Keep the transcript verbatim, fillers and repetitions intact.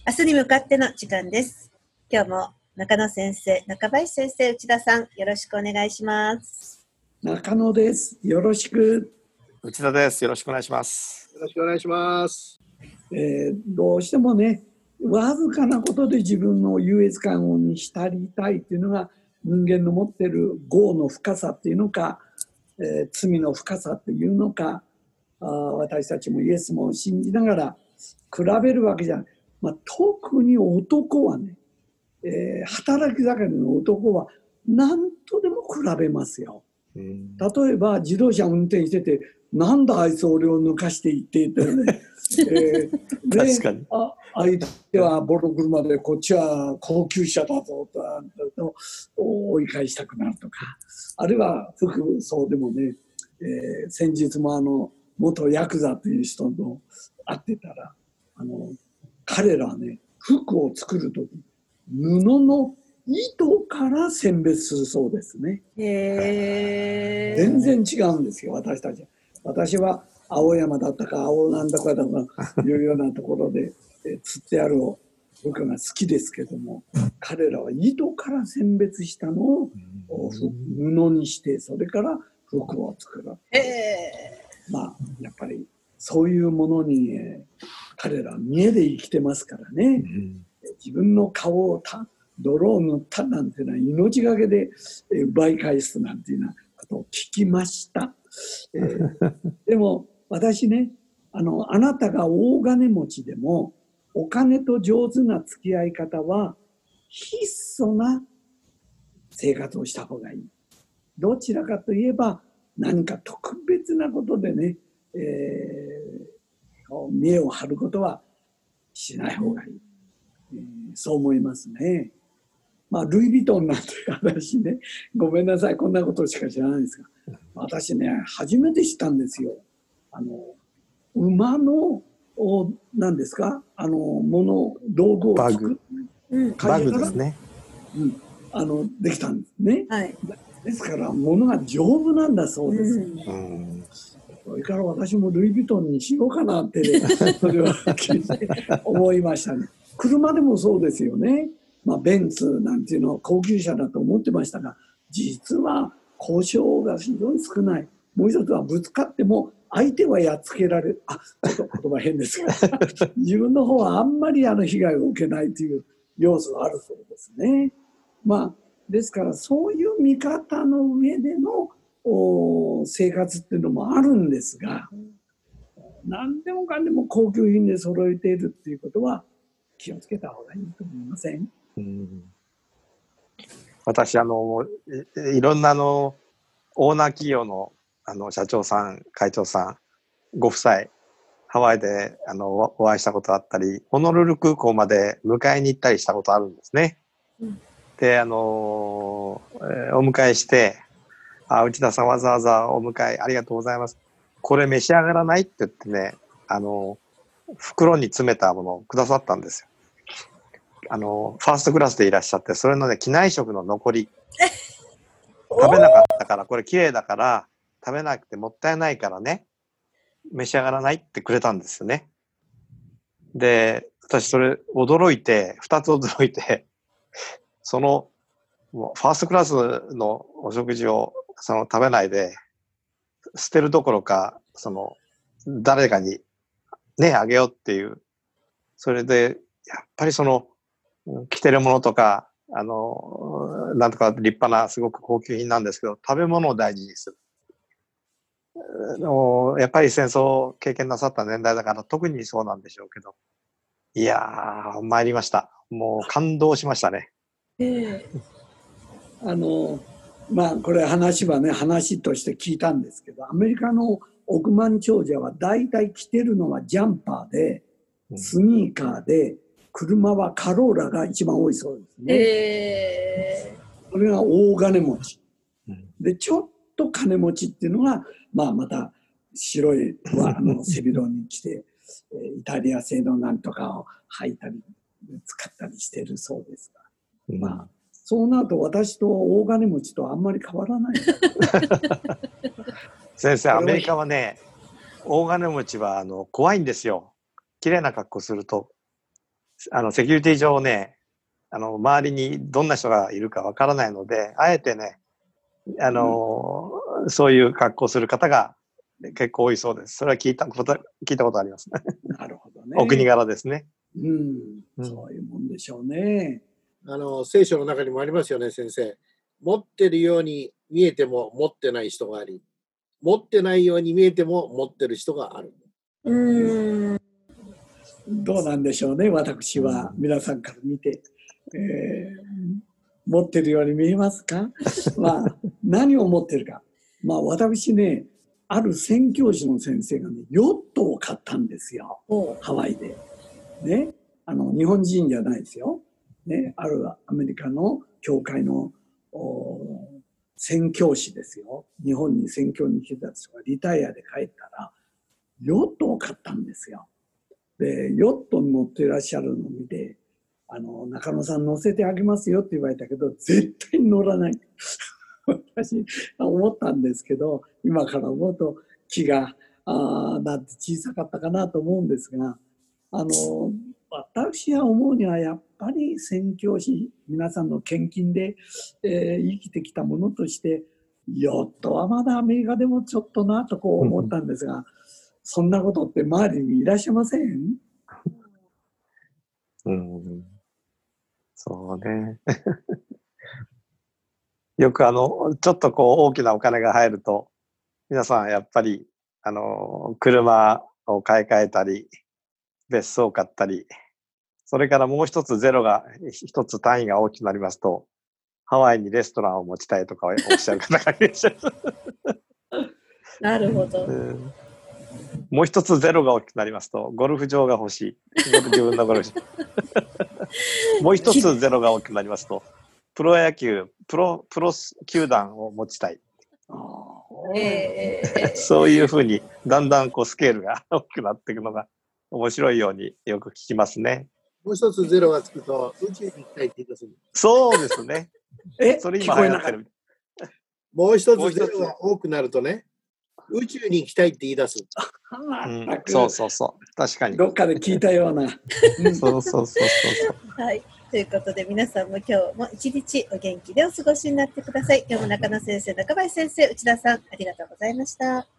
明日に向かっての時間です。今日も中野先生、中林先生、内田さん、よろしくお願いします。 中野です。よろしく。 内田です。よろしくお願いします。 よろしくお願いします。 えー、どうしてもね、わずかなことで自分の優越感に浸りたいっていうのが人間の持ってる業の深さっていうのか、えー、罪の深さっていうのか、あ私たちもイエスも信じながら比べるわけじゃない。まあ、特に男はね、えー、働き盛りの男は何とでも比べますよ。例えば自動車運転してて、なんだあいつ俺を抜かしていって言ってね、えー、で確かにあ相手はボロ車でこっちは高級車だぞと追い返したくなるとか、あるいは服装でもね、えー、先日もあの元ヤクザという人と会ってたら、あの彼らはね、服を作るとき布の糸から選別するそうですね。 へー。 全然違うんですよ、私たち。私は青山だったか青なんだかだかいうようなところで釣ってある服が好きですけども、彼らは糸から選別したのを布にして、それから服を作る。 へー。まあやっぱりそういうものに、えー、彼らは見栄で生きてますからね。うん、自分の顔をた泥を塗ったなんていうのは命がけで奪い返すなんていうようなことを聞きました。えー、でも私ね、あの、あなたが大金持ちでもお金と上手な付き合い方は質素な生活をした方がいい。どちらかといえば何か特別なことでね、えー、見栄を張ることはしない方がいい。えー、そう思いますね。まあ、ルイ・ヴィトンなんて話ね、ごめんなさい、こんなことしか知らないんですが、私ね、初めて知ったんですよ。あの、馬の、何ですか、あの、もの、道具を作る。 バグですね。 うん、あの、できたんですね。 はい、 ですから、物が丈夫なんだそうです。うん、それから私もルイ・ヴィトンにしようかなって、ね、それは思いましたね。車でもそうですよね。まあ、ベンツなんていうのは高級車だと思ってましたが、実は故障が非常に少ない。もう一つはぶつかっても相手はやっつけられる。あ、ちょっと言葉変ですが自分の方はあんまりあの被害を受けないという要素があるそうですね。まあ、ですからそういう見方の上での生活っていうのもあるんですが、何でもかんでも高級品で揃えているっていうことは気をつけた方がいいと思いません？うん、 私あの い, いろんなあのオーナー企業のあの社長さん会長さんご夫妻ハワイであのお会いしたことあったり、ホノルル空港まで迎えに行ったりしたことあるんですね。うん、であの、えー、お迎えして「あ内田さんわざわざお迎えありがとうございます。これ召し上がらない?」って言ってね、あの袋に詰めたものをくださったんですよ。あのファーストクラスでいらっしゃって、それのね機内食の残り食べなかったから、これ綺麗だから食べなくてもったいないからね召し上がらないってくれたんですよね。で私それ驚いてふたつ驚いてそのファーストクラスのお食事をその食べないで捨てるどころか、その誰かにねあげようっていう、それでやっぱりその着てるものとか、あの、なんとか立派なすごく高級品なんですけど、食べ物を大事にする。やっぱり戦争を経験なさった年代だから特にそうなんでしょうけど、いやー、参りました。もう感動しましたね。 えー、あの、まあこれ話はね、話として聞いたんですけど、アメリカの億万長者は大体着てるのはジャンパーで、スニーカーで、車はカローラが一番多いそうですね。えー、それが大金持ち。で、ちょっと金持ちっていうのが、まあまた白いあの背広に着て、イタリア製のなんとかを履いたり、使ったりしてるそうですが。うん、まあ、そうなると私と大金持ちとあんまり変わらない。 先生、アメリカはね、大金持ちはあの怖いんですよ。綺麗な格好すると。 あのセキュリティ上ね、あの周りにどんな人がいるかわからないので、あえてね、あの、うん、そういう格好する方が結構多いそうです。それは聞いたこと、聞いたことあります。 なるほどね。 お国柄ですね。 うん、うん、そういうもんでしょうね。 あの、聖書の中にもありますよね、先生。持ってるように見えても持ってない人があり、持ってないように見えても持ってる人がある。 うーん。 どうなんでしょうね、私は皆さんから見て。えー、持ってるように見えますか？まあ、何を持ってるか。まあ、私ね、ある宣教師の先生がね、ヨットを買ったんですよ。ハワイで。ね。あの、日本人じゃないですよ。ね。あるアメリカの教会の宣教師ですよ。日本に宣教に来た人がリタイアで帰ったら、ヨットを買ったんですよ。で、ヨットに乗っていらっしゃるのを見て、あの、中野さん乗せてあげますよって言われたけど、絶対に乗らない。私、思ったんですけど、今から思うと気が、あだって小さかったかなと思うんですが、あの、私が思うにはやっぱり宣教師、皆さんの献金で、えー、生きてきたものとして、ヨットはまだアメリカでもちょっとなとこう思ったんですが、そんなことって周りにいらっしゃいません？ うん、そうね。よくあの、ちょっとこう大きなお金が入ると、皆さんやっぱり、あの、車を買い替えたり、別荘を買ったり、それからもう一つゼロが、一つ単位が大きくなりますと、ハワイにレストランを持ちたいとかおっしゃる方がいらっしゃる。 なるほど。 うんもう一つゼロが大きくなりますと、ゴルフ場が欲しい。自分のゴルフ場。もう一つゼロが大きくなりますと、プロ野球、プロ、プロ球団を持ちたい。 えー、 そういうふうに、だんだんこうスケールが大きくなっていくのが面白いようによく聞きますね。 もう一つゼロがつくと、宇宙に行きたいって言い出す。 そうですね。 え、 それ今流行ってる。 もう一つゼロが多くなるとね、宇宙に行きたいって言い出す。 うん、そうそうそう。確かに。 どっかで聞いたような。 そうそうそうそう。 はい。ということで皆さんも今日も一日お元気でお過ごしになってください。今日も中野先生、中林先生、内田さん、ありがとうございました。